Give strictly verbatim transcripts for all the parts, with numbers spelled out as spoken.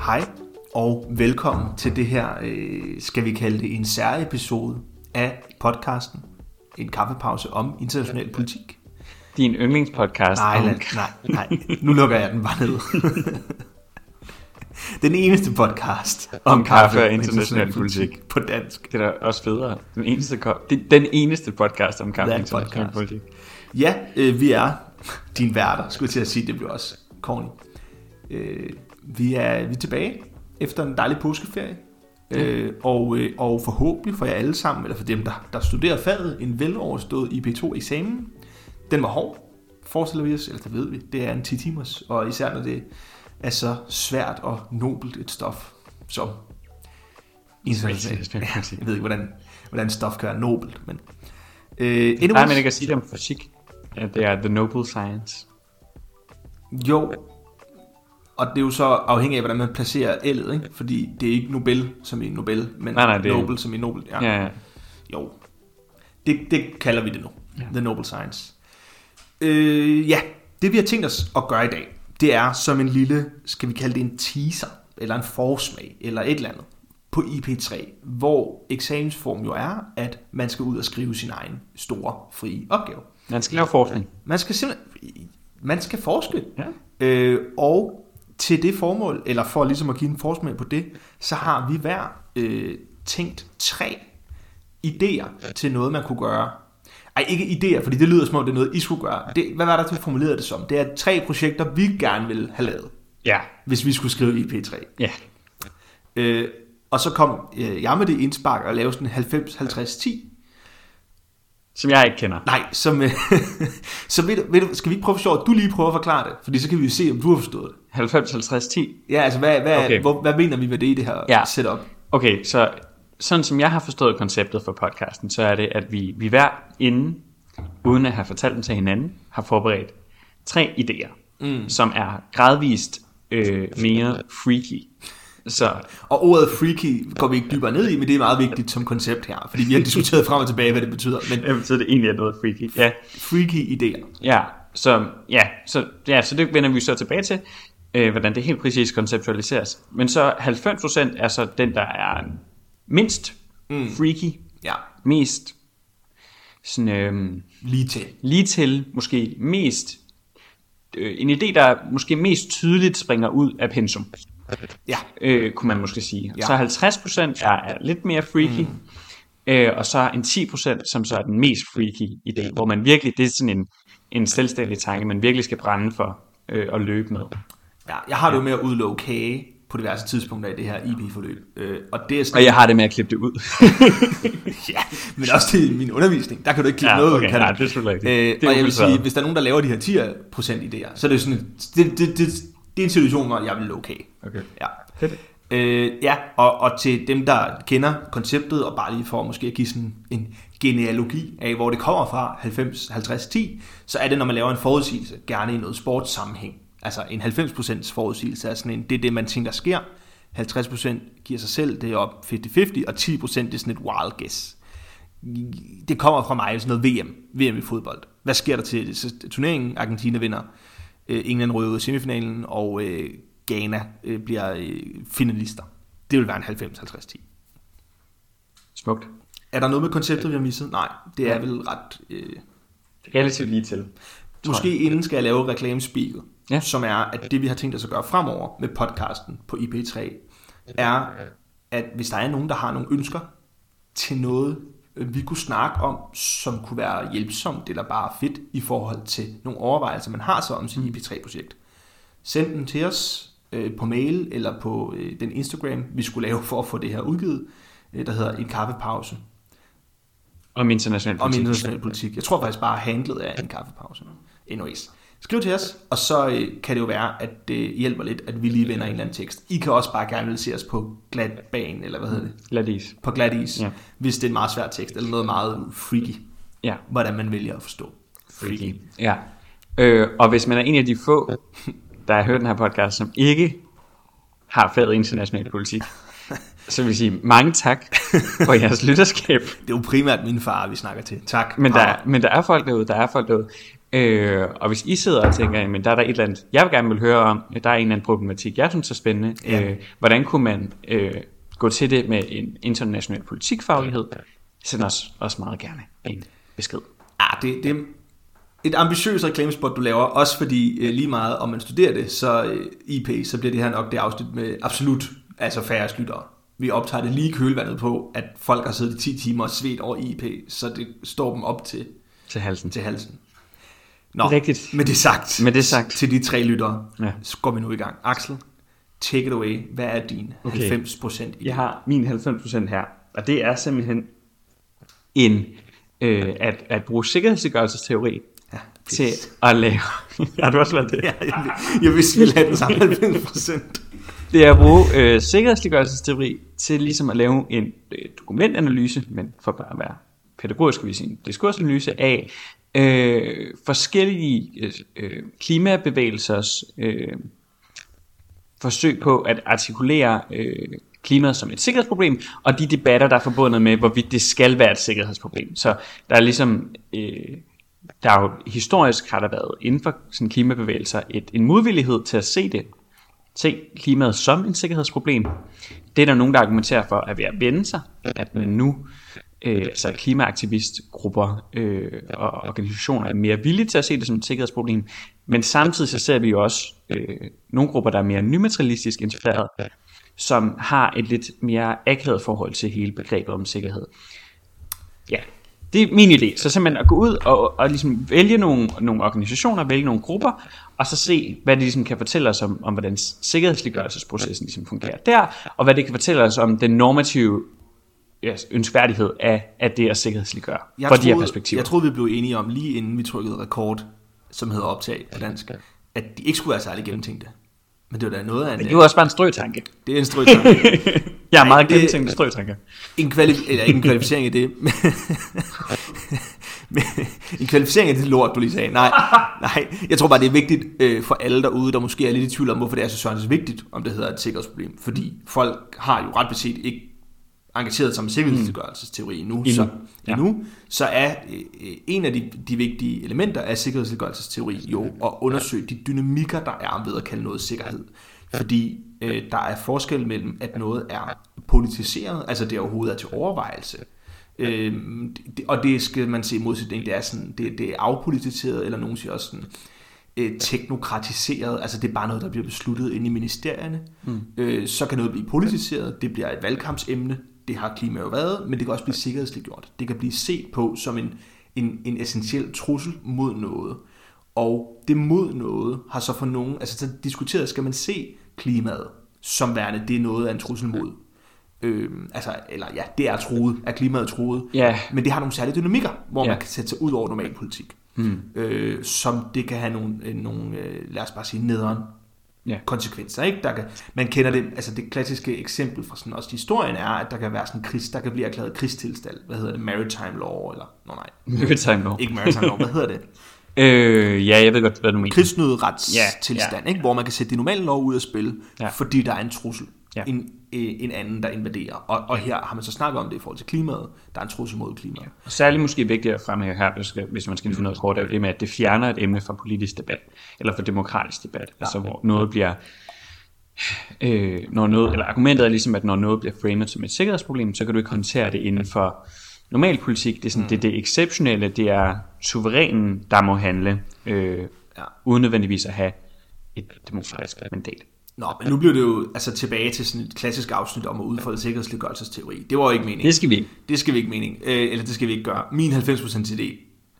Hej og velkommen til det her, øh, skal vi kalde det en særepisode af podcasten En kaffepause om international politik. Din yndlingspodcast. Nej, om... nej, nej, nej, nu lukker jeg den bare ned. Den eneste podcast om, om kaffe og international politik. politik på dansk. Det er da også federe. Den eneste, den eneste podcast om kaffe og international podcast. politik. Ja, øh, vi er din værter, skulle jeg til at sige, det bliver også corny. Øh, vi, er, vi er tilbage efter en dejlig påskeferie. Ja. Øh, og, øh, og forhåbentlig for jer alle sammen, eller for dem, der, der studerer faget, en veloverstået I P to eksamen. Den var hård, forestiller vi os, eller det ved vi. Det er en ti timers, og især når det er så svært og nobelt et stof som international. Ja, jeg ved ikke, hvordan, hvordan stof kan være nobelt, men... Øh, Nej, men jeg kan sige det om fysik, at det er the noble science. Jo, og det er jo så afhængigt af, hvordan man placerer L'et, ikke? Fordi det er ikke Nobel som i Nobel, men nej, nej, det... Nobel som i Nobel. Ja, ja, ja. Jo, det, det kalder vi det nu, ja. The noble science. Øh, ja, det vi har tænkt os at gøre i dag, det er som en lille, skal vi kalde det en teaser, eller en forsmag, eller et eller andet, på I P tre, hvor eksamensform jo er, at man skal ud og skrive sin egen store, frie opgave. Man skal lave forskning. Man skal simpelthen, man skal forske. Ja. Øh, og til det formål, eller for ligesom at give en forsmag på det, så har vi hver øh, tænkt tre idéer til noget, man kunne gøre. Ej, ikke idéer, fordi det lyder som om, det er noget, I skulle gøre. Det, hvad var der til at formulere det som? Det er tre projekter, vi gerne ville have lavet. Ja. Hvis vi skulle skrive I P tre. Ja. Øh, og så kom øh, jeg med det indspark og lavede sådan halvfems halvtreds ti. Som jeg ikke kender. Nej, som, øh, så ved du, ved du, skal vi ikke prøve for sjovt, du lige prøver at forklare det, fordi så kan vi jo se, om du har forstået det. halvfems halvtreds ti? Ja, altså hvad, hvad, okay. hvor, hvad mener vi med det i det her ja. setup? Okay, så sådan som jeg har forstået konceptet for podcasten, så er det, at vi, vi hver inden, uden at have fortalt dem til hinanden, har forberedt tre idéer, mm. som er gradvist øh, mere freaky. Så. Og ordet freaky går vi ikke dybere ned i, men det er meget vigtigt som koncept her, fordi vi har diskuteret frem og tilbage, hvad det betyder. Men det betyder det egentlig er noget freaky. Ja. Freaky idéer. Ja, så, ja, så, ja, så det vender vi så tilbage til, øh, hvordan det helt præcis konceptualiseres. Men så halvfems procent er så den, der er mindst mm. freaky, ja. mest sådan, øh, lige til, lige til måske mest, øh, en idé, der måske mest tydeligt springer ud af pensum. Ja. Øh, kunne man måske sige. Ja. Så halvtreds procent er, er lidt mere freaky, mm. øh, og så en ti procent, som så er den mest freaky idé, hvor man virkelig, det er sådan en, en selvstændig tanke, man virkelig skal brænde for øh, at løbe med. Ja, jeg har det jo med at udlove kage på diverse tidspunkter i det her I P-forløb. Øh, og, det er sådan, og jeg har det med at klippe det ud. Ja, men også til min undervisning, der kan du ikke klippe ja, noget okay, ud. Kan nej, det er selvfølgelig ikke. Øh, og jeg vil sige, hvis der er nogen, der laver de her ti procent idéer, så er det sådan, det, det, det, det er en situation, hvor jeg vil love kage. Okay. Ja. Fedt. Øh, ja, og, og til dem, der kender konceptet, og bare lige for måske at give sådan en genealogi af, hvor det kommer fra, halvfems halvtreds ti, så er det, når man laver en forudsigelse, gerne i noget sportssammenhæng. Altså en halvfems procent forudsigelse er sådan en, det er det, man tænker sker. halvtreds procent giver sig selv, det er op halvtreds halvtreds, og ti procent det er sådan et wild guess. Det kommer fra mig, sådan noget V M, V M i fodbold. Hvad sker der til turneringen? Argentina vinder. England ryger ud i semifinalen, og øh, Ghana øh, bliver øh, finalister. Det vil være en halvfems halvtreds ti. Smukt. Er der noget med konceptet, vi har misset? Nej, det er ja. vel ret... Øh, relativt lige til. Måske inden skal jeg lave reklamespiegel, ja. som er, at det vi har tænkt os at gøre fremover med podcasten på I P tre, er, at hvis der er nogen, der har nogle ønsker til noget, vi kunne snakke om, som kunne være hjælpsomt eller bare fedt i forhold til nogle overvejelser, man har så om sin I P tre projekt. Send den til os øh, på mail eller på øh, den Instagram, vi skulle lave for at få det her udgivet, øh, der hedder En Kaffepause. Om international politik. Om international politik. Jeg tror faktisk bare, handlet er En Kaffepause. Anyways. Skriv til os, og så øh, kan det jo være, at det hjælper lidt, at vi lige vender en eller anden tekst. I kan også bare gerne vil se os på glat bane, eller hvad hedder det? Glat is. På glat is, ja. Hvis det er en meget svær tekst, eller noget meget freaky. Ja. Hvordan man vælger at forstå. Freaky. Ja. Øh, og hvis man er en af de få, der har hørt den her podcast, som ikke har faget international politik, så vil jeg sige mange tak for jeres lytterskab. Det er jo primært min far, vi snakker til. Tak. Men der, men der er folk derude, der er folk derude. Øh, og hvis I sidder og tænker, men der er der et eller andet, jeg vil gerne vil høre om, der er en eller anden problematik, jeg synes er spændende, ja. øh, hvordan kunne man øh, gå til det med en international politikfaglighed, send os også meget gerne en besked. Ja, det, det er et ambitiøst reklamespot, du laver, også fordi øh, lige meget, om man studerer det, så øh, I P, så bliver det her nok det afsnit med absolut altså færre lyttere. Vi optager det lige kølvandet på, at folk har siddet i ti timer og svedt over I P, så det står dem op til, til halsen. Til halsen. Nå, rigtigt. Med det sagt, med det sagt til de tre lyttere, ja. Så går vi nu i gang. Axel, take it away. Hvad er din okay. halvfems procent? Jeg har min halvfems procent her, og det er simpelthen en, øh, at, at bruge sikkerhedsliggørelsesteori ja, til at lave... Har du også valgt det? Ja, jeg, jeg vidste, vi lavede den samme halvfems procent. Det er at bruge øh, sikkerhedsliggørelsesteori til ligesom at lave en øh, dokumentanalyse, men for bare at være pædagogisk, skal vi sige en diskursanalyse af øh, forskellige øh, klimabevægelsers øh, forsøg på at artikulere øh, klimaet som et sikkerhedsproblem, og de debatter, der er forbundet med, hvorvidt det skal være et sikkerhedsproblem. Så der er ligesom... Øh, der er jo historisk har der været inden for sådan klimabevægelser et, en modvillighed til at se det, se klimaet som en sikkerhedsproblem. Det er der nogen, der argumenterer for at ved at vende sig, at man nu, øh, altså klimaaktivistgrupper øh, og organisationer er mere villige til at se det som et sikkerhedsproblem, men samtidig så ser vi jo også øh, nogle grupper, der er mere nymaterialistisk inspireret, som har et lidt mere akavet forhold til hele begrebet om sikkerhed. Ja. Det er min idé, så simpelthen at gå ud og, og ligesom vælge nogle, nogle organisationer, vælge nogle grupper, og så se, hvad det ligesom kan fortælle os om, om hvordan sikkerhedsliggørelsesprocessen ligesom fungerer der, og hvad det kan fortælle os om den normative ja, ønskværdighed af, af det at sikkerhedsliggøre jeg for troede, de her perspektiver. Jeg troede, vi blev enige om, lige inden vi trykkede rekord, som hedder optag på dansk, at de ikke skulle være særlig gennemtænkte. Men det var da noget af en... Men det var også bare en strøtanke. Det er en strøtanke. Jeg er meget gennemtænkte strøtanker. En, kvali- eller ikke en kvalificering af det. En kvalificering af det lort, du lige sagde. Nej, nej. Jeg tror bare, det er vigtigt øh, for alle derude, der måske er lidt i tvivl om, hvorfor det er så sørens vigtigt, om det hedder et sikkerhedsproblem. Fordi folk har jo ret beset ikke engageret sig med sikkerhedsliggørelsesteori endnu. Endnu. Så, ja. endnu, så er øh, en af de, de vigtige elementer af sikkerhedsliggørelsesteori jo at undersøge de dynamikker, der er ved at kalde noget sikkerhed. Fordi øh, der er forskel mellem, at noget er politiseret, altså det overhovedet er til overvejelse, øh, det, og det skal man se i modsætning, det er, sådan, det, det er afpolitiseret, eller nogen siger også sådan, øh, teknokratiseret, altså det er bare noget, der bliver besluttet inde i ministerierne. Mm. Øh, så kan noget blive politiseret, det bliver et valgkampsemne, det har klima jo været, men det kan også blive sikkerhedsliggjort. Det kan blive set på som en, en, en essentiel trussel mod noget. Og det mod noget har så for nogen, altså så diskuteret, skal man se klimaet som værende, det er noget af en trussel mod. Øhm, altså, eller ja, det er truet, er klimaet truet. Yeah. Men det har nogle særlige dynamikker, hvor yeah. man kan sætte sig ud over normal politik. Mm. Øh, som det kan have nogle, nogle øh, lad os bare sige, nederen yeah. konsekvenser. Ikke? Der kan, man kender det, altså det klassiske eksempel fra sådan også historien er, at der kan være sådan en krig, der kan blive erklæret krigstilstand. Hvad hedder det? Maritime law, eller? Nå nej. Maritime law. Ikke maritime law, hvad hedder det? Øh, ja, jeg ved godt, hvad du mener. Krigsnødretstilstand, yeah, yeah. ikke? Hvor man kan sætte de normale lov ud af spil, yeah. fordi der er en trussel. Yeah. En, en anden, der invaderer. Og, og her har man så snakket om det i forhold til klimaet. Der er en trussel mod klimaet. Ja. Og særligt måske vigtigt at fremhæve her, hvis man skal finde noget kort af det med, at det fjerner et emne fra politisk debat, eller fra demokratisk debat. Ja. Altså hvor noget bliver... Øh, når noget, eller argumentet er ligesom, at når noget bliver framet som et sikkerhedsproblem, så kan du ikke håndtere det inden for normal politik. Det er sådan, mm. det, det exceptionelle, det er suverænen, der må handle, øh, ja. uden nødvendigvis at have et demokratisk mandat. Nå, men nu bliver det jo altså tilbage til sådan et klassisk afsnit om at udfolde sikkerhedsliggørelsesteori. Det var jo ikke meningen. Det skal vi ikke. Det skal vi ikke mening. Øh, eller det skal vi ikke gøre. Min halvfems procent idé,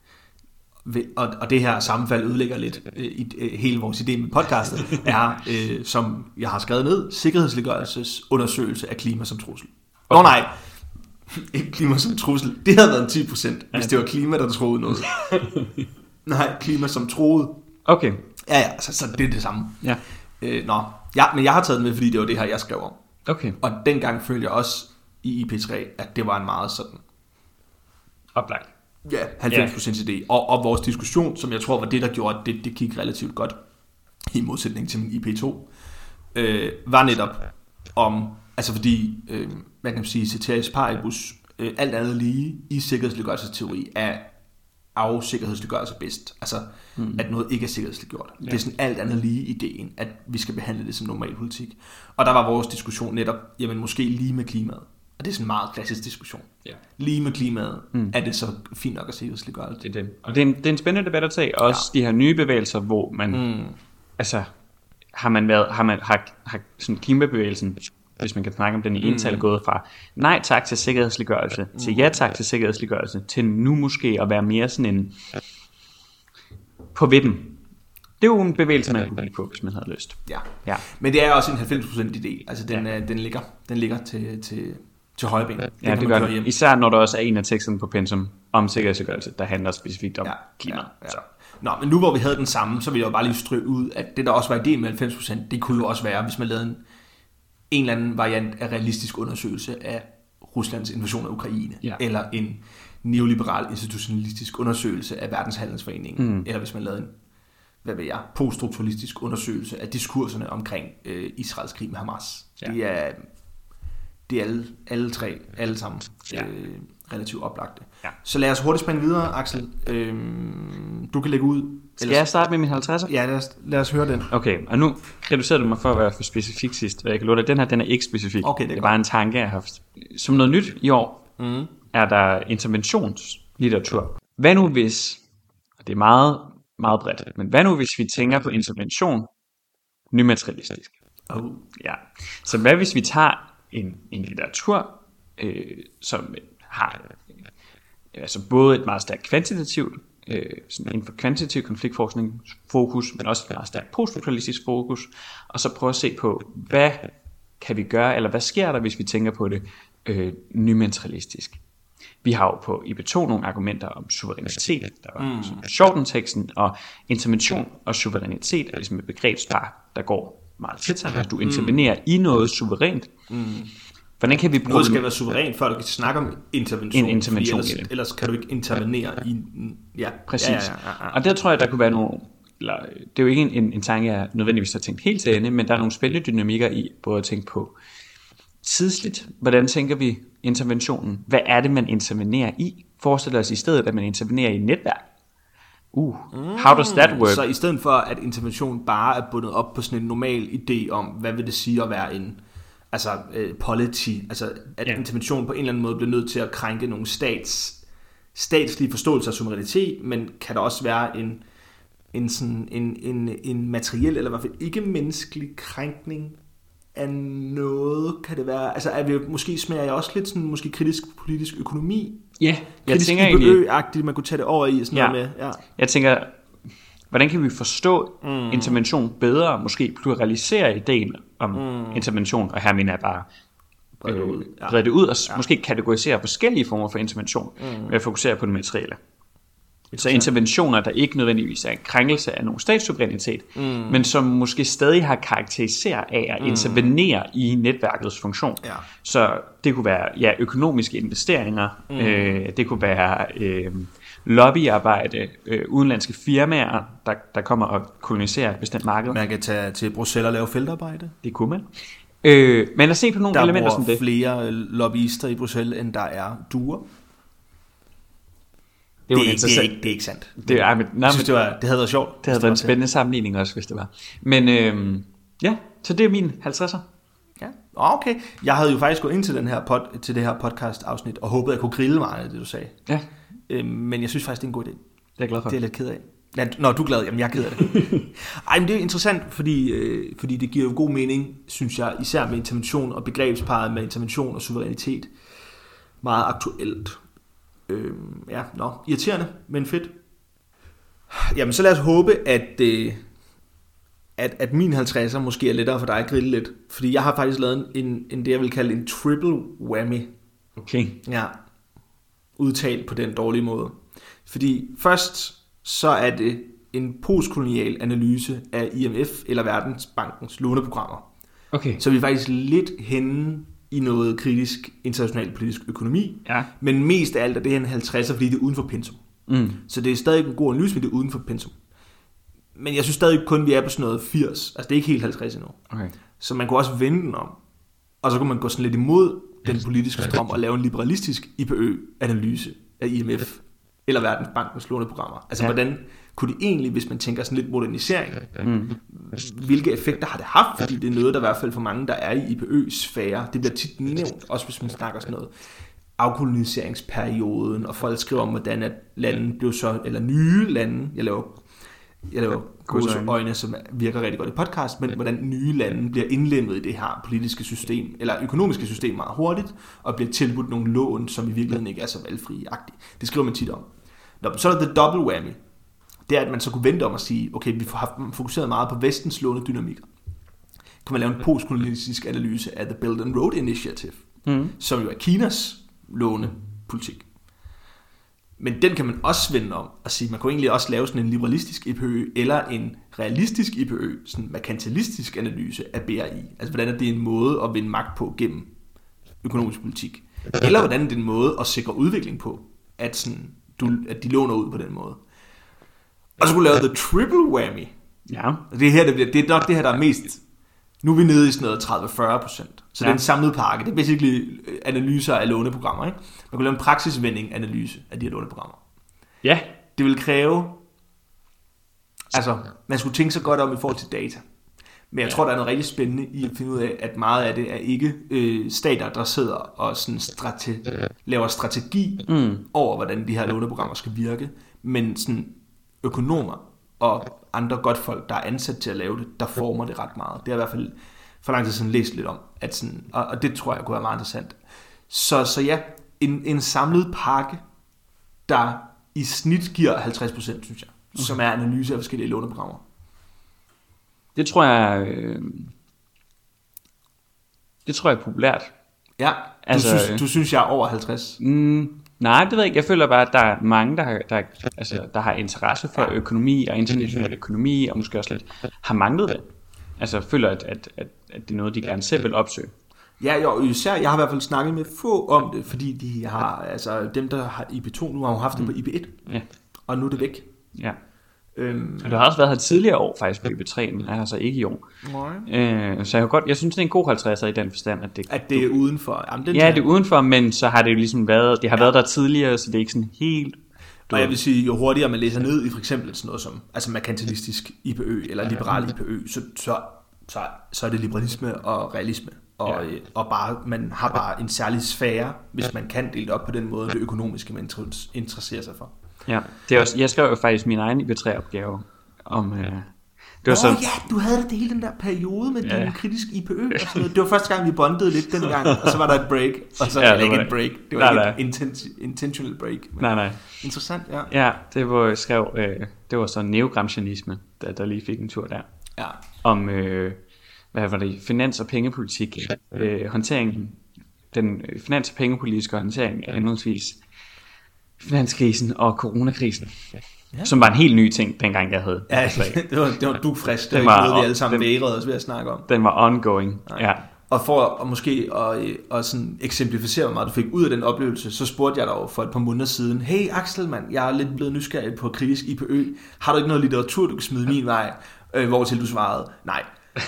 og, og det her sammenfald ødelægger lidt øh, i, øh, hele vores idé med podcastet, er, øh, som jeg har skrevet ned, sikkerhedsliggørelsesundersøgelse af klima som trussel. Åh okay. oh, nej, ikke klima som trussel. Det havde været en ti procent, hvis det var klima, der troede noget. Nej, klima som troede. Okay. Ja, ja, så, så det er det samme. Ja. Øh, nå, ja, men jeg har taget den med, fordi det var det her, jeg skrev om. Okay. Og dengang følte jeg også i I P tre, at det var en meget sådan... oplagt. Ja, halvfems procent idé. Og, og vores diskussion, som jeg tror var det, der gjorde, at det, det gik relativt godt, i modsætning til min I P to, øh, var netop om... Altså fordi, øh, man kan sige, ceteris paribus, øh, alt andet lige i sikkerhedsliggørelsesteori er afsikkerhedsliggørelse bedst. Altså, mm. at noget ikke er sikkerhedsliggjort. Ja. Det er sådan alt andet lige ideen, at vi skal behandle det som normal politik. Og der var vores diskussion netop, jamen måske lige med klimaet. Og det er sådan en meget klassisk diskussion. Ja. Lige med klimaet, mm. er det så fint nok at sikkerhedsliggøre det. Det er det. Og det er en, det er en spændende debat at tage. Også ja. De her nye bevægelser, hvor man, mm. altså, har man været, har man, har, har sådan klimabevægelsen, hvis man kan snakke om den i ental, mm. gået fra nej tak til sikkerhedsliggørelse, mm. til ja tak til sikkerhedsliggørelse, til nu måske at være mere sådan en på vippen. Det er jo en bevægelse, man kunne blive på, hvis man havde lyst. Ja. ja, men det er også en halvfems procent idé. Altså den, ja. den ligger, den ligger til, til, til højre ben. Ja, det, det gør det. Især når der også er en af teksterne på pensum om sikkerhedsliggørelse, der handler specifikt om ja. klima. Ja. Ja. Så. Nå, men nu hvor vi havde den samme, så vil jeg jo bare lige strøge ud, at det der også var ideen med halvfems procent, det kunne jo også være, hvis man lavede en en eller anden variant af realistisk undersøgelse af Ruslands invasion af Ukraine, ja. eller en neoliberal institutionalistisk undersøgelse af Verdenshandelsforeningen, mm. eller hvis man lavede en, hvad ved jeg, poststrukturalistisk undersøgelse af diskurserne omkring øh, Israels krig med Hamas. Ja. Det er, det er alle, alle tre, alle sammen ja. øh, relativt oplagte. Ja. Så lad os hurtigt springe videre, Axel. Øhm, du kan lægge ud. Skal jeg starte med min halvtredser? Ja, lad os, lad os høre den. Okay, og nu reducerede du mig for at være for specifik sidst. Jeg kan love dig, den her, den er ikke specifik. Okay, det er, det er bare en tanke, jeg har haft. Som noget nyt i år, mm. er der interventionslitteratur. Hvad nu hvis, og det er meget, meget bredt, men hvad nu hvis vi tænker på intervention nymaterialistisk? Oh. Ja. Så hvad hvis vi tager en, en litteratur, øh, som har altså både et meget stærkt kvantitativt, øh, sådan inden for kvantitativ konfliktforskning fokus, men også et meget stærkt poststrukturalistisk fokus, og så prøve at se på, hvad kan vi gøre, eller hvad sker der, hvis vi tænker på det øh, nymaterialistisk. Vi har jo på I B to nogle argumenter om suverænitet, der var mm. Shorten-teksten, og intervention og suverænitet er ligesom et begrebspar, der går meget tæt sammen. Du intervenerer mm. i noget suverænt. Mm. Hvordan kan vi bruge noget skal være suverænt, før du kan snakke om intervention. En intervention ellers, i det. Ellers kan du ikke intervenere i... Ja, præcis. Ja, ja, ja, ja. Og der tror jeg, der kunne være nogle... Eller, det er jo ikke en, en tanke, jeg nødvendigvis har tænkt helt til ende, men der er nogle spændende dynamikker i, både at tænke på tidsligt. Hvordan tænker vi interventionen? Hvad er det, man intervenerer i? Forestil os i stedet, at man intervenerer i et netværk. Uh, how does that work? Så i stedet for, at intervention bare er bundet op på sådan en normal idé om, hvad vil det sige at være en... altså uh, polity, altså at yeah. intervention på en eller anden måde bliver nødt til at krænke nogle stats, statslige forståelser af suverænitet, men kan der også være en, en, sådan, en, en, en materiel, eller i hvert fald ikke menneskelig krænkning af noget, kan det være, altså er vi, måske smager jeg også lidt sådan, måske kritisk politisk økonomi, ja, yeah, jeg kritisk tænker egentlig, man kunne tage det over i, sådan ja. noget med, ja. Jeg tænker, hvordan kan vi forstå mm. intervention bedre, måske pluralisere ideen om mm. intervention, og her mener jeg bare brede det ud, ja. det ud og ja. måske kategorisere forskellige former for intervention, mm. ved at fokusere på det materielle. Så interventioner, der ikke nødvendigvis er en krænkelse af nogen statssuverænitet, mm. men som måske stadig har karakteriseret af at intervenere mm. i netværkets funktion. Ja. Så det kunne være ja, økonomiske investeringer, mm. øh, det kunne være... Øh, lobbyarbejde, øh, udenlandske firmaer, der, der kommer og koloniserer et bestemt marked. Man kan tage til Bruxelles og lave feltarbejde. Det kunne man. Øh, men lad os se på nogle der elementer som det. Der er flere lobbyister i Bruxelles, end der er duer. Det er, det, er ikke, det, er ikke, det er ikke sandt. Det, er, men, nej, jeg synes, det, var, det havde været sjovt. Det havde været en spændende sammenligning også, hvis det var. Men øh, ja, så det er min halvtredser. Ja, okay. Jeg havde jo faktisk gået ind til, den her pod, til det her podcast afsnit, og håbede, at jeg kunne grille meget af det, du sagde. Ja. Men jeg synes faktisk, det er en god idé. Det er jeg glad for. Det er jeg lidt ked af. Ja, når du er glad, jamen jeg er ked af det. Ej, men det er interessant, fordi, øh, fordi det giver jo god mening, synes jeg, især med intervention og begrebsparet med intervention og suverænitet. Meget aktuelt. Øh, ja, nå, irriterende, men fedt. Jamen, så lad os håbe, at, øh, at, at min halvtredser måske er lettere for dig at grille lidt. Fordi jeg har faktisk lavet en, en det, jeg vil kalde en triple whammy. Okay. Ja, udtalt på den dårlige måde. Fordi først så er det en postkolonial analyse af I M F eller Verdensbankens låneprogrammer. Okay. Så vi er faktisk lidt henne i noget kritisk international politisk økonomi, ja. Men mest af alt er det her en halvtredser, fordi det er uden for pensum. Mm. Så det er stadig en god analyse, men det er uden for pensum. Men jeg synes stadig kun, vi er på sådan noget firs. Altså det er ikke helt halvtreds endnu. Okay. Så man kunne også vende den om. Og så kunne man gå sådan lidt imod den politiske strøm og lave en liberalistisk I P Ø-analyse af I M F eller Verdensbankens låneprogrammer. Altså, ja. Hvordan kunne det egentlig, hvis man tænker sådan lidt modernisering, mm. hvilke effekter har det haft? Fordi det er noget, der i hvert fald for mange, der er i I P Ø-sfære, det bliver tit nævnt, også hvis man snakker sådan noget afkoloniseringsperioden, og folk skriver om, hvordan at lande blev så, eller nye lande, jeg laver, jeg laver gode øjne, som virker rigtig godt i podcast, men hvordan nye lande bliver indlemmet i det her politiske system, eller økonomiske system meget hurtigt, og bliver tilbudt nogle lån, som i virkeligheden ikke er så valgfri-agtige. Det skriver man tit om. Nå, så er der the double whammy. Det er, at man så kunne vente om at sige, okay, vi har fokuseret meget på vestens lånedynamikker. Kan man lave en postkolonialistisk analyse af The Belt and Road Initiative, mm. som jo er Kinas lånepolitik. Men den kan man også vende om og sige, man kunne egentlig også lave sådan en liberalistisk I P Ø, eller en realistisk I P Ø, sådan en merkantilistisk analyse af B R I. Altså hvordan er det en måde at vinde magt på gennem økonomisk politik. Eller hvordan er det en måde at sikre udvikling på, at, sådan, du, at de låner ud på den måde. Og så kunne lave the triple whammy. Ja. Det, her, det, bliver, det er nok det her, der er mest... Nu er vi nede i sådan noget tredive til fyrre procent. Så ja. Det er en samlet pakke. Det er basically analyser af låneprogrammer. Ikke? Man kunne lave en praksisvending-analyse af de her låneprogrammer. Ja. Det vil kræve... Altså, man skulle tænke sig godt om i forhold til data. Men jeg ja. tror, der er noget rigtig spændende i at finde ud af, at meget af det er ikke øh, stater, der sidder og sådan strate- laver strategi mm. over, hvordan de her låneprogrammer skal virke. Men sådan økonomer og andre godt folk, der er ansat til at lave det, der former det ret meget. Det har jeg i hvert fald for lang tid siden læst lidt om. At sådan, og, og det tror jeg kunne være meget interessant. Så, så ja, en, en samlet pakke, der i snit giver halvtreds procent, synes jeg. Okay. Som er analyse af forskellige låneprogrammer. Det tror jeg... Øh... Det tror jeg er populært. Ja, du, altså, synes, du synes, jeg er over halvtreds? Mm, nej, det ved jeg ikke. Jeg føler bare, at der er mange, der har, der, altså, der har interesse for økonomi og international økonomi, og måske også lidt har manglet det. Altså jeg føler, at, at, at, at det er noget, de gerne selv vil opsøge. Ja, jo, især, jeg har i hvert fald snakket med få om det, fordi de har, altså dem, der har I P to, nu har jo haft det på I P et, ja. Og nu er det væk. Ja. Øhm. Og det har også været her tidligere år faktisk på I P tre, men er altså ikke i år. Øh, så jeg, godt, jeg synes, det er en god halvtredser i den forstand, at det, at det er udenfor. Jamen, ja, det er udenfor, men så har det jo ligesom været, det har ja. været der tidligere, så det er ikke sådan helt... Og jeg vil sige, jo hurtigere man læser ned i for eksempel sådan noget som altså merkantilistisk I P Ø eller liberal I P Ø, så, så, så, så er det liberalisme og realisme. Og, ja. og bare, man har bare en særlig sfære, hvis man kan dele det op på den måde, det økonomiske, man interesserer sig for. Ja, det er også, jeg skrev jo faktisk min egen I P tre-opgave om... Øh, det var Nå så, ja, du havde det hele den der periode med ja. din kritisk I P Ø og sådan noget. Det var første gang, vi bondede lidt den gang, og så var der et break, og så ja, var det ikke et break. Det var nej, ikke nej. et intentional break. Nej, nej. Interessant, ja. Ja, det var, jeg skrev, øh, det var så neogramscianisme, der, der lige fik en tur der. Ja. Om, øh, hvad var det, finans- og pengepolitik, øh, håndteringen, den finans- og pengepolitiske håndtering af henholdsvis finanskrisen og coronakrisen. Ja. Som var en helt ny ting, dengang jeg havde. Ja, det var, det var dugfrisk. Det var ikke noget, vi alle sammen vægrede os ved at snakke om. Den var ongoing, nej. Ja. Og for at måske at, at sådan eksemplificere, hvor meget du fik ud af den oplevelse, så spurgte jeg dig for et par måneder siden, hey Axel, mand, jeg er lidt blevet nysgerrig på kritisk I P Ø. Har du ikke noget litteratur, du kan smide min vej? Øh, hvortil du svarede, nej.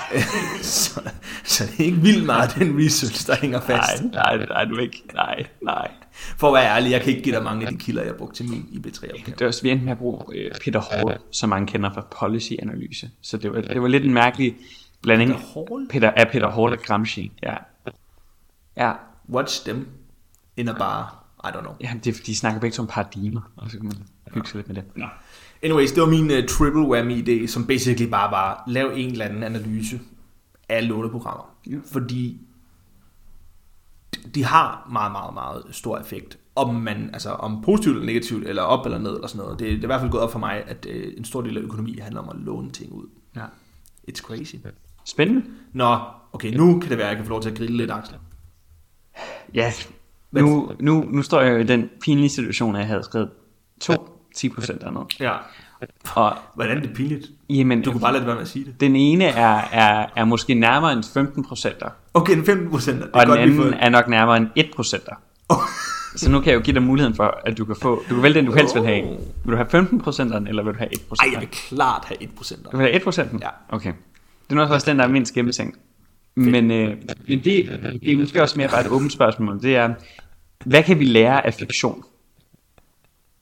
så, så det er ikke vildt meget den research, der hænger fast. Nej, nej, nej, du ikke. Nej, nej. For at være ærlig, jeg kan ikke give dig mange af de kilder, jeg brugte til min I P tre-opgave. Det var også virkelig med at bruge Peter Hall, som mange kender fra policy-analyse. Så det var, det var lidt en mærkelig blanding. Peter Hall? Peter, er Peter Hall og Gramsci, ja. Ja. Watch dem in a bar, I don't know. Ja, det er fordi, de snakker begge om paradigmer, og så kan man hygge sig lidt med det. Ja. Anyways, det var min uh, triple whammy idé, som basically bare var, lav en eller anden analyse af låneprogrammer. Ja. Fordi de har meget, meget, meget stor effekt. Om man, altså om positivt eller negativt, eller op eller ned, eller sådan noget. Det, det er i hvert fald gået op for mig, at uh, en stor del af økonomi handler om at låne ting ud. Ja. It's crazy. Spændende. Nå, okay, nu kan det være, at jeg kan få lov til at grille lidt, Axel. Ja, nu, nu, nu står jeg i den pinlige situation, at jeg havde skrevet to ti procent af noget. Ja. Og hvordan er det pinligt? Jamen, du kunne bare lade det være med at sige det. Den ene er, er, er måske nærmere end femten procenter. Okay, en femten procenter. Og den anden er nok nærmere end et procenter. Oh. Så nu kan jeg jo give dig muligheden for, at du kan få... Du kan vælge den, du helst vil have. Vil du have femten procenteren, eller vil du have et procent? Ej, jeg vil klart have et procent. Du vil have et procent? Ja. Okay. Det er nok også den, der er mindst gennemtænkt. Men, øh, men det, det er måske også mere bare et åbent spørgsmål. Det er, hvad kan vi lære af fiktion?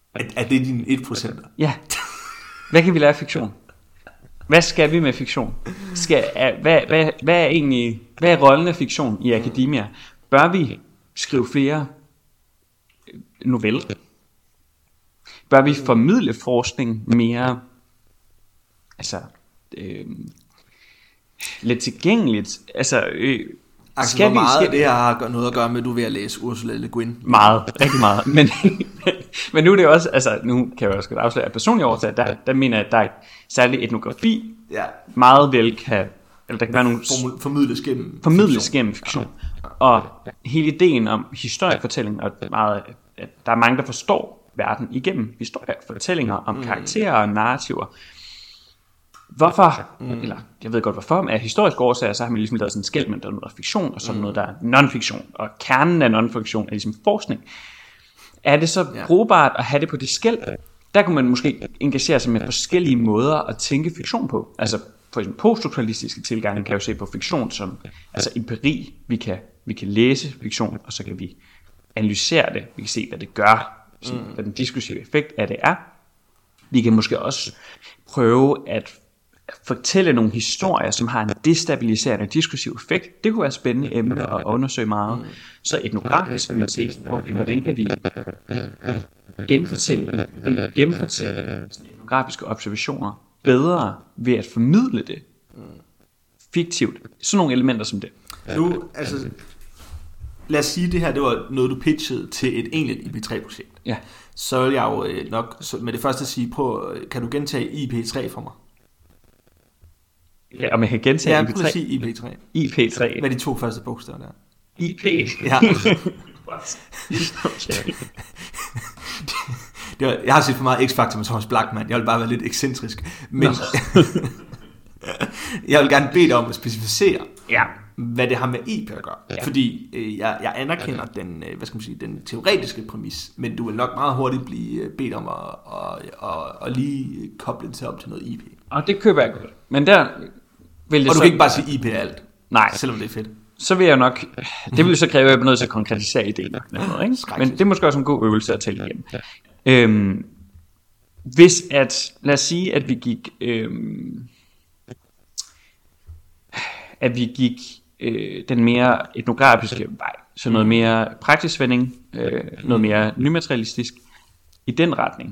Er, er det din et procent? Ja. Hvad kan vi lære af fiktion? Hvad skal vi med fiktion? Skal, er, hvad, hvad, hvad er egentlig, hvad er rollen af fiktion i akademia? Bør vi skrive flere noveller? Bør vi formidle forskning mere, altså, øh, lidt tilgængeligt? Altså, øh, Altså, skal hvor meget vi, skal... det her har noget at gøre med, at du er ved at læse Ursula Le Guin? Meget, rigtig meget. Men, men nu er det også, altså nu kan jeg også godt afsløre, at personligt overtaget, der, der mener jeg, at der er særlig etnografi, ja. meget vel kan, eller der kan være nogle... Formidles gennem formidles fiktion. gennem fiktion. Og hele ideen om historiefortælling, og meget, at der er mange, der forstår verden igennem historiefortællinger om mm. karakterer og narrativer. Hvorfor, mm. eller jeg ved godt hvorfor, men af historiske årsager, så har man ligesom lavet sådan en skel mellem, der er noget der er fiktion, og så mm. noget, der er non-fiktion. Og kernen af non-fiktion er ligesom forskning. Er det så ja. brugbart at have det på det skel? Der kunne man måske engagere sig med forskellige måder at tænke fiktion på. Altså for eksempel poststrukturalistiske tilgange kan jo se på fiktion som altså empiri. Vi kan, vi kan læse fiktion, og så kan vi analysere det. Vi kan se, hvad det gør, sådan, mm. hvad den diskursive effekt af det er. Vi kan måske også prøve at fortælle nogle historier, som har en destabiliserende diskursiv effekt. Det kunne være spændende emne at undersøge meget. Så etnografisk vil man se, hvordan kan vi genfortælle, genfortælle etnografiske observationer bedre ved at formidle det fiktivt. Sådan nogle elementer som det. Nu, altså, lad os sige, det her det var noget, du pitchede til et egentligt I P tre projekt. Ja. Så vil jeg jo nok med det første sige, prøv, kan du gentage I P tre for mig? Ja, om jeg kan gentage ja, I P tre? Ja, sige I P tre. I P tre. Hvad er de to første bogstaver der? I P? Ja. det var, jeg har set for meget X-Factor med Thomas Blachman. Jeg vil bare være lidt ekscentrisk. Men jeg vil gerne bede dig om at specificere, ja. hvad det har med I P at gøre. Ja. Fordi øh, jeg, jeg anerkender den, øh, hvad skal man sige, den teoretiske præmis, men du vil nok meget hurtigt blive bedt om at, at, at, at lige koble det til op til noget I P. Og det køber jeg godt. Men der vil jeg Og du så... kan ikke bare sige I P alt. Nej. Selvom det er fedt. Så vil jeg nok... Det vil så kræve, at jeg er nødt til at konkretisere ideen. Noget, ikke? Men det er måske også en god øvelse at tale igennem. Øhm, hvis at... Lad os sige, at vi gik... Øhm, at vi gik øh, den mere etnografiske vej. Så noget mere praktisk vending. Øh, noget mere nymaterialistisk. I den retning.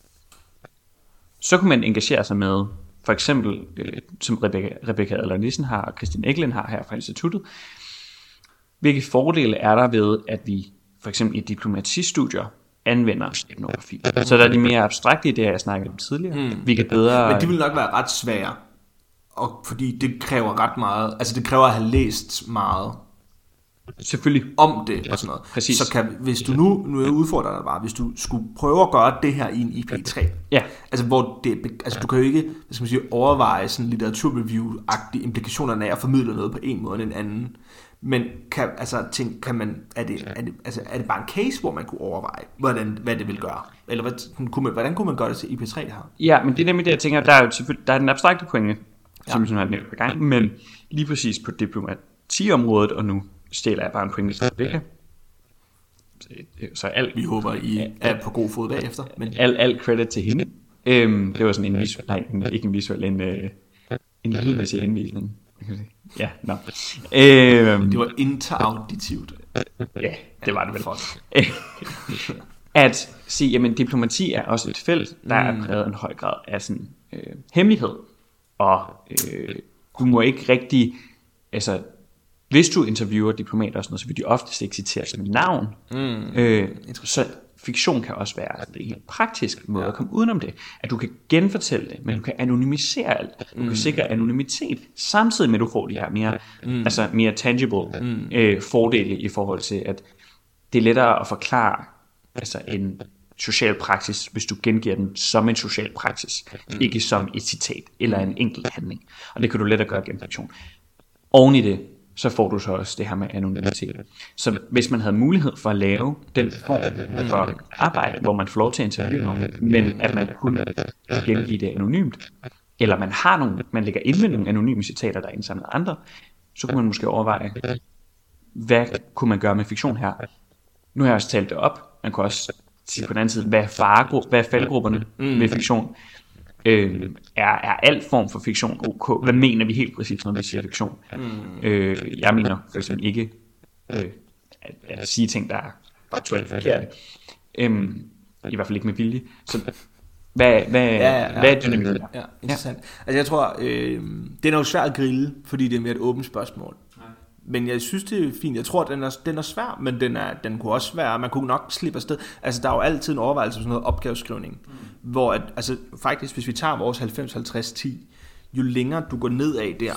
Så kunne man engagere sig med... For eksempel, øh, som Rebecca, Rebecca Adler-Nissen har, og Christine Egelund har her fra instituttet. Hvilke fordele er der ved, at vi for eksempel i diplomatistudier anvender etnografi? Så der er de mere abstrakte idéer, jeg snakkede om tidligere. Mm. Vi kan bedre... Men det vil nok være ret svære, og fordi det kræver ret meget, altså det kræver at have læst meget. Selvfølgelig. Om det og sådan noget. Præcis. Så kan, hvis du nu, nu er jeg udfordrer dig bare, hvis du skulle prøve at gøre det her i en I P tre, ja. altså hvor det, altså du kan jo ikke, hvad skal man sige, overveje sådan litteraturreview-agtige implikationerne af at formidle noget på en måde end en anden. Men kan, altså, tænk, kan man, er, det, er, det, altså, er det bare en case, hvor man kunne overveje, hvordan, hvad det vil gøre? Eller hvad, kunne man, hvordan kunne man gøre det til I P tre her? Ja, men det er nemlig det, jeg tænker, der er jo selvfølgelig, der er den abstrakte pointe, som ja. sådan har nævnt på gang, men lige præcis på diplomatiområdet, og nu stjæler jeg bare en pointe til Rebecca. Så alt, vi håber, I er på god fod bagefter. Men... Al, al credit til hende. Øhm, det var sådan en visuel, nej, ikke en visuel, en, øh, en lydmæssig henvisning. Ja, no. øhm, det var interauditivt. Ja, det var det vel. At sige, jamen diplomati er også et felt, der er præget en høj grad af sådan øh, hemmelighed. Og øh, du må ikke rigtig, altså hvis du interviewer diplomater og sådan noget, så vil de oftest ikke citere som navn. Mm. Øh, så fiktion kan også være altså, en helt praktisk måde at komme udenom det. At du kan genfortælle det, men du kan anonymisere alt. Du mm. kan sikre anonymitet, samtidig med at du får de her mere, mm. altså mere tangible mm. øh, fordele i forhold til, at det er lettere at forklare altså en social praksis, hvis du gengiver den som en social praksis, mm. ikke som et citat eller en enkelt handling. Og det kan du lettere gøre gennem fiktion. Oven i det, så får du så også det her med anonymitet. Så hvis man havde mulighed for at lave den form for arbejde, hvor man får lov til at interviewe nogen, men at man kunne gengive det anonymt, eller man har nogle, man lægger ind med nogle anonyme citater, der er indsamlet andre, så kunne man måske overveje, hvad kunne man gøre med fiktion her? Nu har jeg også talt det op. Man kunne også sige på den anden side, hvad er, faregru- hvad er faldgrupperne mm. ved fiktion? Øh, er, er al form for fiktion ok? Hvad mener vi helt præcis, når vi siger fiktion? Mm. Øh, jeg mener for eksempel ikke øh, at, at sige ting, der er faktuelt forkerte. Øh, I hvert fald ikke med vilje. Så hvad, hvad, ja, ja, ja. hvad er dynamikken der? Ja, interessant. Ja. Altså jeg tror, øh, det er jo svært at grille, fordi det er mere et åbent spørgsmål. Ja. Men jeg synes, det er fint. Jeg tror, den er, den er svær, men den, er, den kunne også være, man kunne nok slippe afsted. Altså der er jo altid en overvejelse på sådan noget opgaveskrivning, mm. hvor at, altså faktisk, hvis vi tager vores halvfems halvtreds ti, jo længere du går nedad der,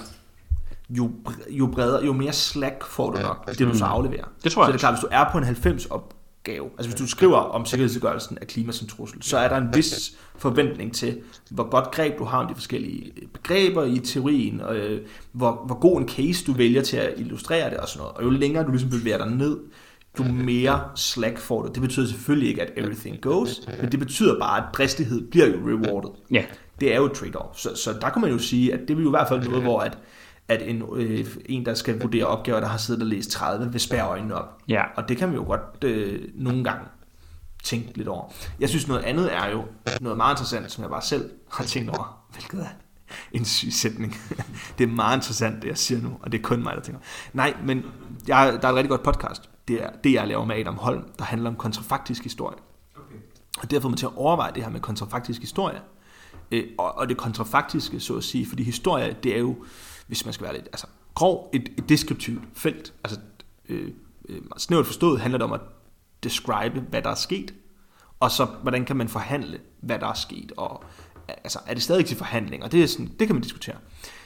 jo, jo bredere, jo mere slack får du nok, det du så afleverer. Det tror jeg. Så det er klart, hvis du er på en halvfems opgave, altså hvis du skriver om sikkerhedsgørelsen af klima som trussel, så er der en vis forventning til, hvor godt greb du har om de forskellige begreber i teorien, og øh, hvor, hvor god en case du vælger til at illustrere det og sådan noget. Og jo længere du ligesom bevæger dig ned, jo mere slack får du. Det betyder selvfølgelig ikke, at everything goes, men det betyder bare, at dristighed bliver jo rewarded. Ja. Det er jo et trade-off. Så, så der kan man jo sige, at det vil jo i hvert fald noget, hvor at at en, øh, en, der skal vurdere opgaver, der har siddet og læst tredive, vil spærre øjnene op. Ja. Og det kan man jo godt øh, nogle gange tænke lidt over. Jeg synes, noget andet er jo noget meget interessant, som jeg bare selv har tænkt over, hvilket er en syg sætning. Det er meget interessant, det jeg siger nu, og det er kun mig, der tænker. Nej, men jeg, der er et rigtig godt podcast. Det er det, jeg laver med Adam Holm, der handler om kontrafaktisk historie. Okay. Og det har fået mig til at overveje det her med kontrafaktisk historie. Øh, og, og det kontrafaktiske, så at sige, fordi historie, det er jo, hvis man skal være lidt altså, grov, et, et deskriptivt felt. Altså, øh, øh, snævert forstået handler det om at describe, hvad der er sket, og så, hvordan kan man forhandle, hvad der er sket, og altså, er det stadig til forhandling, og det, er sådan, det kan man diskutere.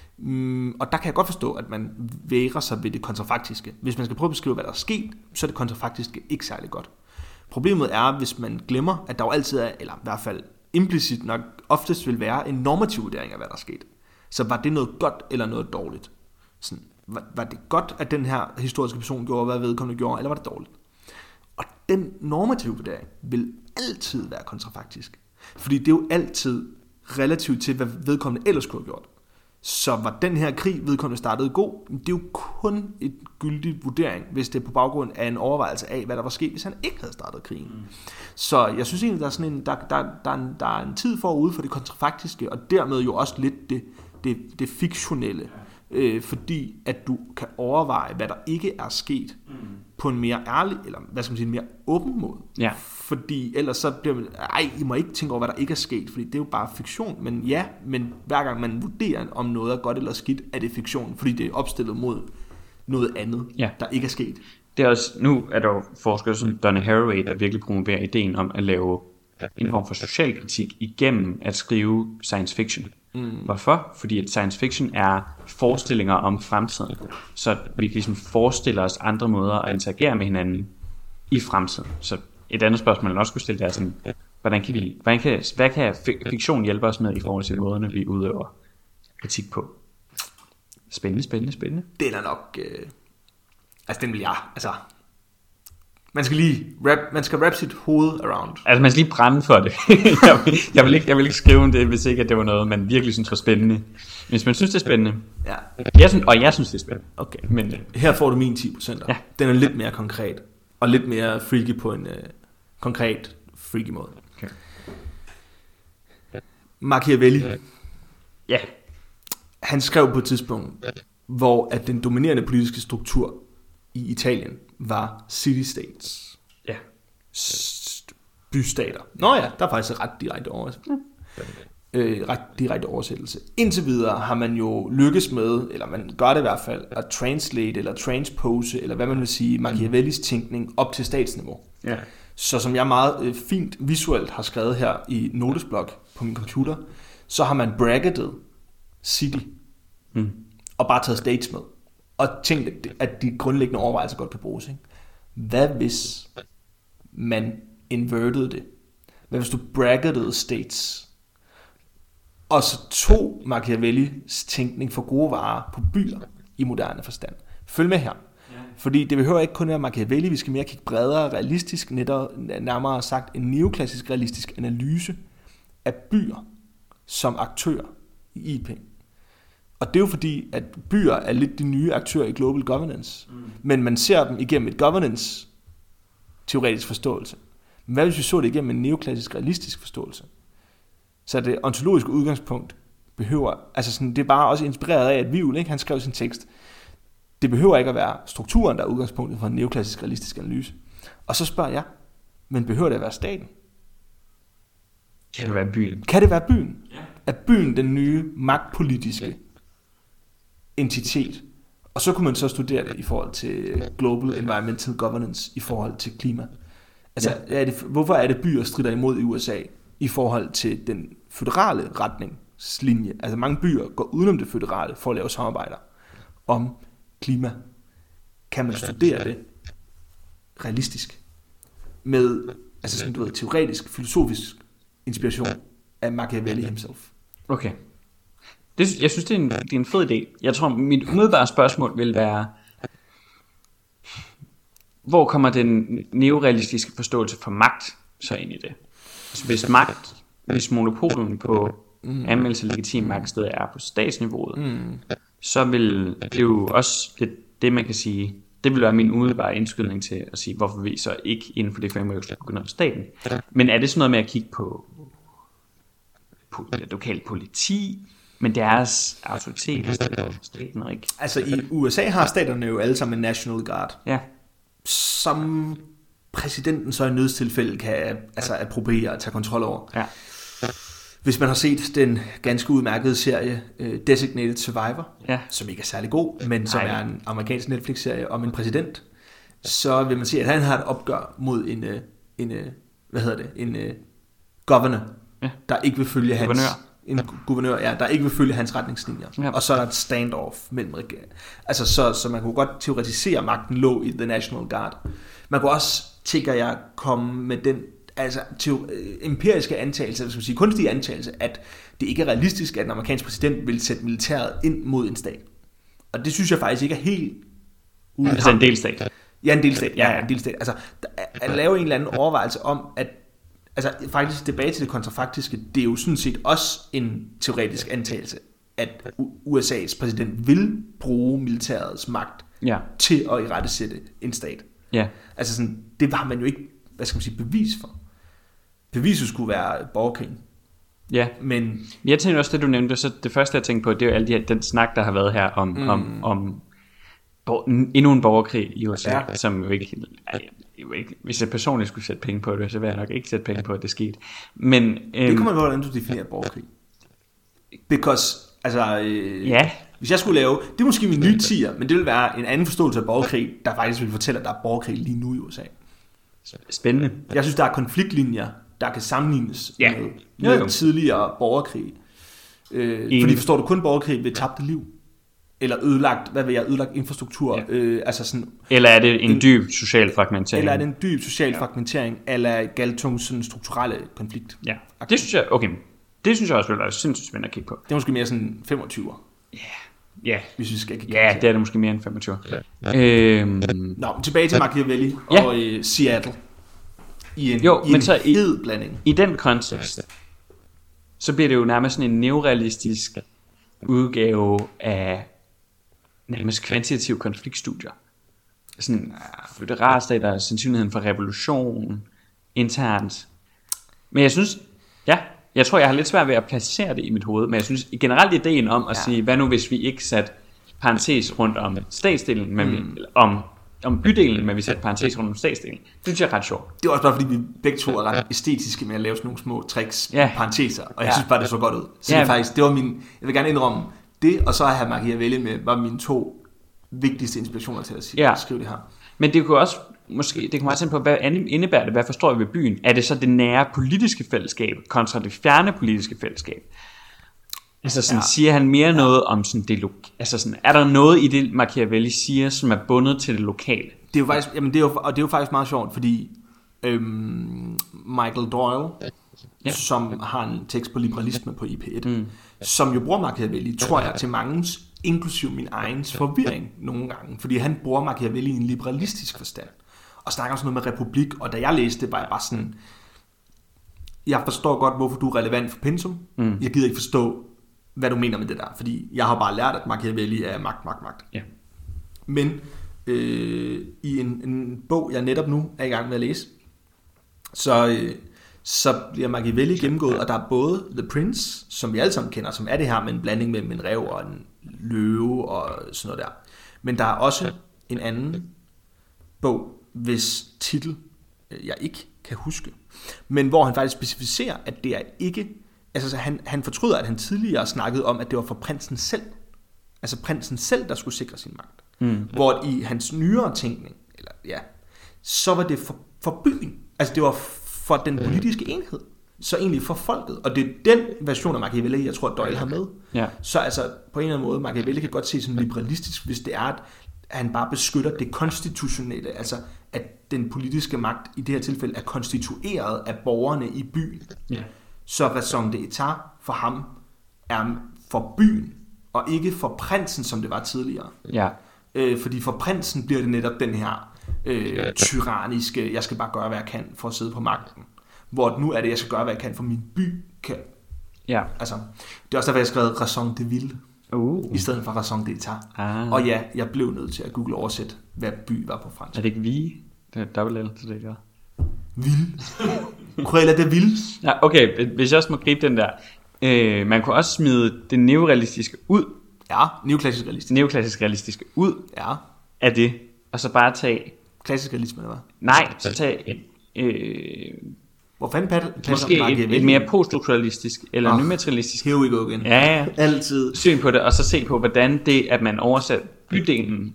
Mm, og der kan jeg godt forstå, at man vægrer sig ved det kontrafaktiske. Hvis man skal prøve at beskrive, hvad der er sket, så er det kontrafaktiske ikke særlig godt. Problemet er, hvis man glemmer, at der jo altid er, eller i hvert fald implicit nok, oftest vil være en normativ vurdering af, hvad der er sket. Så var det noget godt eller noget dårligt? Sådan, var, var det godt, at den her historiske person gjorde, hvad vedkommende gjorde, eller var det dårligt? Og den normative vurdering vil altid være kontrafaktisk. Fordi det er jo altid relativt til, hvad vedkommende ellers kunne have gjort. Så var den her krig, vedkommende startede god, det er jo kun et gyldigt vurdering, hvis det er på baggrund af en overvejelse af, hvad der var sket, hvis han ikke havde startet krigen. Mm. Så jeg synes egentlig, der er, sådan en, der, der, der, er en, der er en tid forud for det kontrafaktiske, og dermed jo også lidt det, det, det fiktionelle. Øh, fordi at du kan overveje, hvad der ikke er sket, mm. på en mere ærlig, eller hvad skal man sige, en mere åben måde. Ja. Fordi ellers så bliver man, ej, I må ikke tænke over, hvad der ikke er sket, fordi det er jo bare fiktion. Men ja, men hver gang man vurderer, om noget er godt eller skidt, er det fiktion, fordi det er opstillet mod noget andet, ja. der ikke er sket. Det er også, nu er der jo forskere som Donna Haraway, der virkelig promoverer ideen om at lave en form for socialkritik igennem at skrive science fiction. Mm. Hvorfor? Fordi at science fiction er forestillinger om fremtiden. Så vi kan ligesom forestille os andre måder at interagere med hinanden i fremtiden. Så et andet spørgsmål, man også kunne stille, det er sådan, hvordan kan vi, hvordan kan, hvad kan fiktion hjælpe os med i forhold til måderne, vi udøver kritik på? Spændende, spændende, spændende. Det er nok, øh, altså den vil jeg, altså, man skal lige rap, man skal wrap sit hoved around. Altså man skal lige brænde for det. jeg, vil, jeg, vil ikke, jeg vil ikke skrive om det, hvis ikke at det var noget, man virkelig synes var spændende. Hvis man synes, det er spændende. Ja. Jeg synes, og jeg synes, det er spændende. Okay, men her får du min ti procent. Ja. Den er lidt mere konkret, og lidt mere freaky på en uh, konkret, freaky måde. Okay. Machiavelli. Ja. Han skrev på et tidspunkt, hvor at den dominerende politiske struktur i Italien var city-states. Ja. Bystater. Nå ja, der er faktisk ret direkte oversættelse. Øh, ret direkte oversættelse. Indtil videre har man jo lykkes med, eller man gør det i hvert fald, at translate eller transpose, eller hvad man vil sige, Machiavellis tænkning op til statsniveau. Ja. Så som jeg meget øh, fint visuelt har skrevet her i notesblok på min computer, så har man bracketet city, mm. og bare taget states med. Og tænkt, at de grundlæggende overvejelser godt kan bruges. Ikke? Hvad hvis man inverted det? Hvad hvis du bracketede states? Og så tog Machiavellis tænkning for gode varer på byer i moderne forstand. Følg med her. Fordi det behøver ikke kun være Machiavelli, vi skal mere kigge bredere, realistisk, netop, nærmere sagt en neoklassisk realistisk analyse af byer som aktører i I P. Og det er jo fordi, at byer er lidt de nye aktører i global governance. Mm. Men man ser dem igennem et governance-teoretisk forståelse. Hvad hvis vi så det igennem en neoklassisk realistisk forståelse? Så det ontologiske udgangspunkt behøver, altså sådan, det er bare også inspireret af, at Wivel, ikke, han skrev sin tekst, det behøver ikke at være strukturen, der er udgangspunktet for en neoklassisk realistisk analyse. Og så spørger jeg, men behøver det at være staten? Kan det være byen? Kan det være byen? Ja. Er byen den nye magtpolitiske ja. entitet? Og så kunne man så studere det i forhold til Global Environmental Governance, i forhold til klima. Altså, ja. er det, hvorfor er det byer strider imod i U S A i forhold til den føderale retningslinje? Altså mange byer går udenom det føderale for at lave samarbejder om klima. Kan man studere det realistisk med, altså sådan du ved, teoretisk, filosofisk inspiration af Machiavelli himself? Okay. Det, jeg synes, det er, en, det er en fed idé. Jeg tror, mit umiddelbare spørgsmål vil være, hvor kommer den neorealistiske forståelse for magt så ind i det? Altså hvis magt, hvis monopolen på mm. anmeldelse af legitim magtsted er på statsniveauet, mm. så vil det jo også det, det, man kan sige, det vil være min umiddelbare indskydning til at sige, hvorfor vi så ikke inden for det framework skal begynde om staten. Men er det sådan noget med at kigge på, på lokal politi, men deres autoritet i staten, ikke? Altså i U S A har staterne jo alle sammen en National Guard. Ja. Som præsidenten så i nødstilfælde kan altså approbere og tage kontrol over. Ja. Hvis man har set den ganske udmærkede serie uh, Designated Survivor, ja. som ikke er særlig god, men som Nej. er en amerikansk Netflix-serie om en præsident, så vil man se, at han har et opgør mod en, uh, en uh, hvad hedder det, en uh, governor, ja. der ikke vil følge hans... Guvernør. En guvernør, ja, der ikke vil følge hans retningslinjer. Ja. Og så er der et standoff mellem regeringen. Altså, så, så man kunne godt teoretisere, magten lå i The National Guard. Man kunne også, tænker jeg, komme med den altså, teori, empiriske antagelse, eller skal man sige, kunstige antagelse, at det ikke er realistisk, at en amerikansk præsident vil sætte militæret ind mod en stat. Og det synes jeg faktisk ikke er helt ude. Altså en delstat. Ja, en delstat. Ja, ja, en delstat. Altså, at lave en eller anden overvejelse om, at altså faktisk tilbage til det kontrafaktiske, det er jo sådan set også en teoretisk antagelse, at U S A's præsident vil bruge militærets magt ja. til at irettesætte en stat. Ja. Altså sådan, det har man jo ikke, hvad skal man sige, bevis for. Beviset skulle være borgerkrigen. Ja, men jeg tænker også, det du nævnte, så det første jeg tænkte på, det er jo alle de her, den snak, der har været her om, mm. om, om endnu en borgerkrig i U S A, ja. som jo ikke, jo ikke, hvis jeg personligt skulle sætte penge på det, så vil jeg nok ikke sætte penge på, at det skete. Men, øhm, det kommer på, hvordan du definerer borgerkrig. Because, altså, øh, ja. hvis jeg skulle lave, det er måske min nye tier, men det vil være en anden forståelse af borgerkrig, der faktisk vil fortælle, at der er borgerkrig lige nu i U S A. Spændende. Jeg synes, der er konfliktlinjer, der kan sammenlignes ja. med, med jo, jo. tidligere borgerkrig. Øh, fordi forstår du kun borgerkrig ved tabte liv? Eller ødelagt, hvad vil jeg, ødelagt infrastruktur? Ja. Øh, altså sådan, eller er det en, en dyb social fragmentering? Eller er det en dyb social ja. fragmentering, eller Galtungs strukturelle konflikt? Ja, det synes jeg, okay. Det synes jeg også vil være sindssygt spændende at kigge på. Det er måske mere sådan femogtyve. Ja, ja. Hvis vi skal kigge. Ja, det er det måske mere end femogtyve. Ja. Øhm. Nå, tilbage til Machiavelli ja. og uh, Seattle. I en, jo, i men en så hed blanding. I den kontekst, så bliver det jo nærmest sådan en neorealistisk udgave af nærmest kvantitative konfliktstudier. Sådan føderalstater, sandsynligheden for revolution, internt. Men jeg synes, ja, jeg tror, jeg har lidt svært ved at placere det i mit hoved, men jeg synes generelt ideen om at ja. sige, hvad nu hvis vi ikke satte parentes rundt om statsdelen, men mm. vi, om, om bydelen, men vi satte parentes rundt om statsdelen. Det synes jeg er ret sjovt. Det er også bare, fordi vi begge to er ret æstetiske med at lave sådan nogle små tricks, ja. parenteser, og jeg ja. synes bare, det så godt ud. Så ja. det, faktisk, det var min, jeg vil gerne indrømme, det, og så har Machiavelli med, var mine to vigtigste inspirationer til at sige, ja. skrive det her. Men det kunne også, måske, det kan meget tænke på, hvad indebærer det, hvad forstår jeg ved byen? Er det så det nære politiske fællesskab, kontra det fjerne politiske fællesskab? Altså sådan, ja. siger han mere ja. noget om sådan det lokale? Altså sådan, er der noget i det, Machiavelli siger, som er bundet til det lokale? Det er jo faktisk, jamen det er jo, og det er jo faktisk meget sjovt, fordi øhm, Michael Doyle, ja. som har en tekst på liberalisme på I P et, mm. som jo bruger Machiavelli, tror jeg, til mangens, inklusive min egen forvirring nogle gange, fordi han bruger Machiavelli i en liberalistisk forstand, og snakker sådan noget med republik, og da jeg læste det, var jeg bare sådan, jeg forstår godt, hvorfor du er relevant for pensum, mm. jeg gider ikke forstå, hvad du mener med det der, fordi jeg har bare lært, at Machiavelli er magt, magt, magt. Ja. Men øh, i en, en bog, jeg netop nu er i gang med at læse, Så, øh, så bliver Machiavelli gennemgået, og der er både The Prince, som vi alle sammen kender, som er det her med en blanding mellem en ræv og en løve og sådan noget der. Men der er også en anden bog, hvis titel jeg ikke kan huske, men hvor han faktisk specificerer, at det er ikke, altså han, han fortryder, at han tidligere snakkede om, at det var for prinsen selv, altså prinsen selv, der skulle sikre sin magt. Mm. Hvor i hans nyere tænkning, eller ja, så var det for, for byen, altså det var for den politiske enhed, så egentlig for folket, og det er den version af Machiavelli, jeg tror, Doyle har med. Ja. Så altså på en eller anden måde, Machiavelli kan godt se sådan liberalistisk, hvis det er, at han bare beskytter det konstitutionelle, altså at den politiske magt i det her tilfælde er konstitueret af borgerne i byen. Ja. Så raison d'etat for ham er for byen, og ikke for prinsen, som det var tidligere. Ja. Øh, fordi for prinsen bliver det netop den her øh, tyranniske, jeg skal bare gøre, hvad jeg kan for at sidde på magten. Hvor nu er det, jeg skal gøre, hvad jeg kan for min by. Kan. Ja. Altså, det er også derfor, jeg har skrevet raison de ville. Uh. I stedet for raison d'etat. Ah. Og ja, jeg blev nødt til at google oversætte, hvad by var på fransk. Er det ikke vi? Det er dobbelt L, så det gør. Ville. Cruella de Ville. Ja, okay, hvis jeg også må gribe den der. Øh, man kunne også smide det neorealistiske ud. Ja, neoklassisk realistisk. Neoklassisk realistiske ud. Ja. Af det. Og så bare tage... Klassisk realisme, eller hvad? Nej, så tage... Øh, Hvor fanden passer måske et, et mere poststrukturalistisk eller oh, nymaterialistisk. Here we go again. Ja, ja. Altid. Syn på det, og så se på, hvordan det, at man oversat bydelen,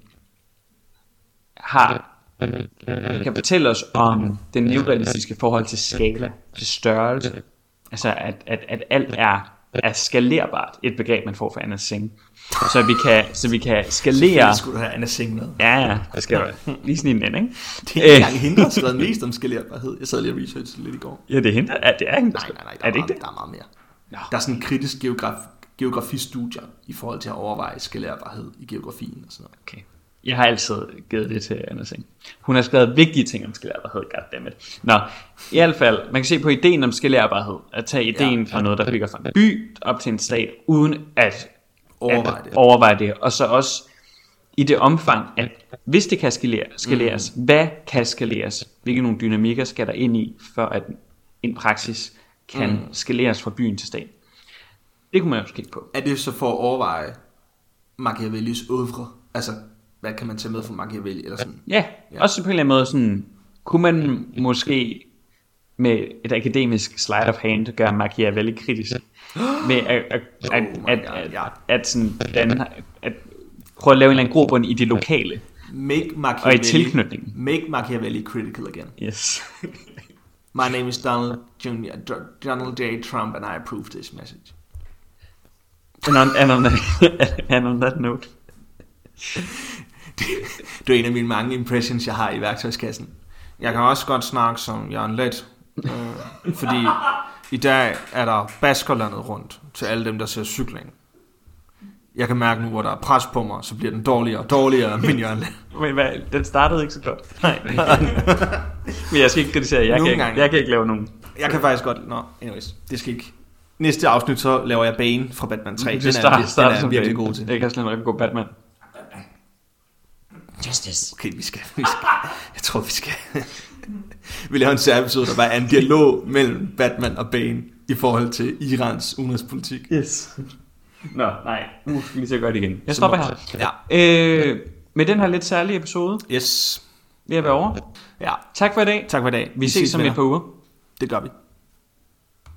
har, kan fortælle os om det neorealistiske forhold til skala, til størrelse. Altså, at, at, at alt er, er skalerbart, et begreb, man får fra Anna Sing. Så vi kan, så vi kan skalere... Så skulle du have Anna Sing med. Ja, ja, det skal du. Lige sådan en ind, ikke? Det er ikke engang hende, der har skrevet mest om skalerbarhed. Jeg sad lige og researchede lidt i går. Ja, det er hende, ja, det er hende. Nej, nej, nej, der er, er, det meget, der er meget mere. No. Der er sådan en kritisk geograf, geografistudier i forhold til at overveje skalerbarhed i geografien og sådan noget. Okay. Jeg har altid givet det til Anna Sing. Hun har skrevet vigtige ting om skalerbarhed, goddammit. Nå, i hvert fald, man kan se på ideen om skalerbarhed, at tage ideen ja, fra noget, der bygger fra en by op til en stat, uden at overveje det. overveje det. Og så også i det omfang, at hvis det kan skaleres, skaleres mm. hvad kan skaleres? Hvilke nogle dynamikker skal der ind i, for at en praksis kan mm. skaleres fra byen til stat? Det kunne man jo kigge på. Er det så for at overveje Machiavellis oeuvre? Altså, hvad kan man tage med fra Machiavelli? Eller sådan? Ja, ja, også på en eller anden måde sådan, kunne man måske med et akademisk slide of hand gøre Machiavelli kritisk? Med at, at, at, at, at, at, at, sådan, at prøve at lave en eller anden grobund i det lokale. Make og i tilknytningen. Make Machiavelli critical again. Yes. My name is Donald Junior Donald J. Trump, and I approve this message. And on, and on, that, and on that note. det, det er en af mine mange impressions, jeg har i værktøjskassen. Jeg kan også godt snakke som Jørgen Let, øh, fordi i dag er der Baskerlandet rundt til alle dem, der ser cykling. Jeg kan mærke nu, hvor der er pres på mig, så bliver den dårligere og dårligere, min Jørgen Let. Men hvad, den startede ikke så godt. Nej. Men jeg skal ikke kritisere, jeg, kan ikke, jeg kan ikke lave nogen. Jeg kan faktisk godt, nå, anyways, det skal ikke. Næste afsnit, så laver jeg Bane fra Batman tre. Den er, start, den start, er virkelig god til. Jeg kan slet ikke gå Batman. Justice. Okay, vi skal, vi skal. Jeg tror, vi skal. Vi laver en særlig-episode, der bare er en dialog mellem Batman og Bane i forhold til Irans udenrigspolitik. Yes. Nå, nej. Nu skal vi så gøre det igen. Jeg stopper her. Ja. Øh, med den her lidt særlige episode. Yes. Vi er ved over. Ja. Tak for i dag. Tak for i dag. Vi, vi ses om et par uger. Det gør vi.